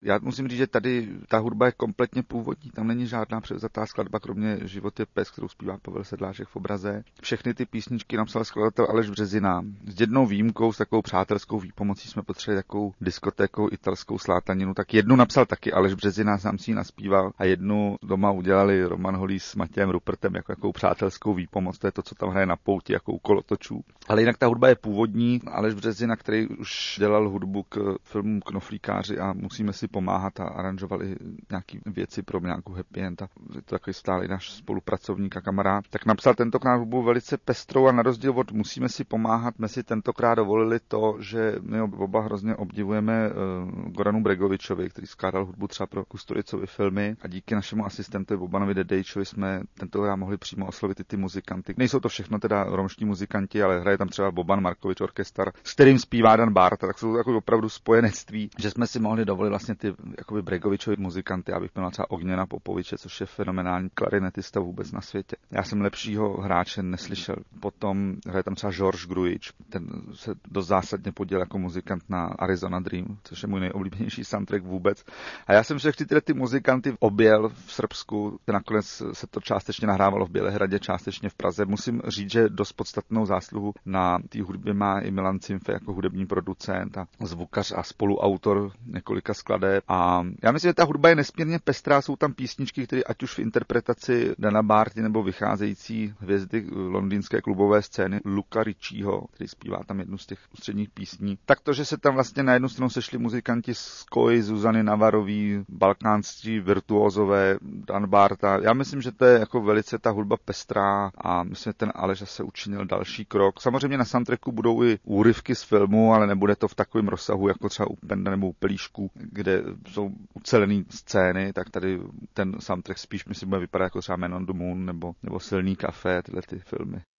Já musím říct, že tady ta hudba je kompletně původní, tam není žádná převzatá skladba, kromě Život je pes, kterou zpívá Pavel Sedláček v obraze. Všechny ty písničky napsal skladatel Aleš Březina. S jednou výjimkou, s takovou přátelskou výpomocí jsme potřebovali takovou diskotékou italskou slátaninu, tak jednu napsal taky Aleš Březina, sám si ji naspíval, a jednu doma udělali Roman Holý s Matějem Rupertem jako jakou přátelskou výpomoc, to je to, co tam hraje na pouti, jako kolotočů. Ale jinak ta hudba je původní. Aleš Březina, který už dělal hudbu k filmu Knoflíkáři a Musíme si pomáhat a aranžovali nějaký věci pro nějakou happy end, a je to takový stálý náš spolupracovník a kamarád, tak napsal tentokrát hudbu velice pestrou a na rozdíl od Musíme si pomáhat jsme si tentokrát dovolili to, že my oba hrozně obdivujeme Goranu Bregovičovi, který skládal hudbu třeba pro Kustoricovy filmy, a díky našemu asistentovi Bobanovi Dedejčovi jsme tentokrát mohli přímo oslovit i ty muzikanty. Nejsou to všechno teda romští muzikanti, ale hraje tam třeba Boban Markovič orchestr, s kterým zpívá Dan Bárta, tak jsou to jako opravdu spojenectví, že jsme si mohli dovolit vlastně ty jakoby Bregovičovi muzikanty, abych měl třeba Ogněna Popoviče, což je fenomenální klarinetista vůbec na světě. Já jsem lepšího hráče neslyšel. Potom hraje tam třeba George Grujič, ten se dost zásadně podílel jako muzikant na Arizona Dream, což je můj nejoblíbenější soundtrack vůbec. A já jsem všechny ty muzikanty objel v Srbsku, nakonec se to částečně nahrávalo v Bělehradě, částečně v Praze. Musím říct, že dost podstatnou zásluhu na té hudbě má i Milan Cimfe jako hudební producent a zvukař a spoluautor několika skladeb. A já myslím, že ta hudba je nesmírně pestrá, jsou tam písničky, které ať už v interpretaci Dana Bárty nebo vycházející hvězdy londýnské klubové scény Luca Ricciho, který zpívá tam jednu z těch ústředních písní. Tak to, že se tam vlastně na jednu stranu sešli muzikanti z Koi, Zuzany Navarový, balkánští virtuózové, Dan Bárta. Já myslím, že to je jako velice ta hudba pestrá a myslím, že ten Aleš se učinil další krok. Samozřejmě na soundtracku budou i úryvky z filmu, ale nebude to v takovém rozsahu jako třeba u Penda nebo u Pelíšku, kde jsou ucelené scény, tak tady ten soundtrack spíš myslím bude vypadat jako třeba Man on the Moon nebo Silný kafe, tyhle ty filmy.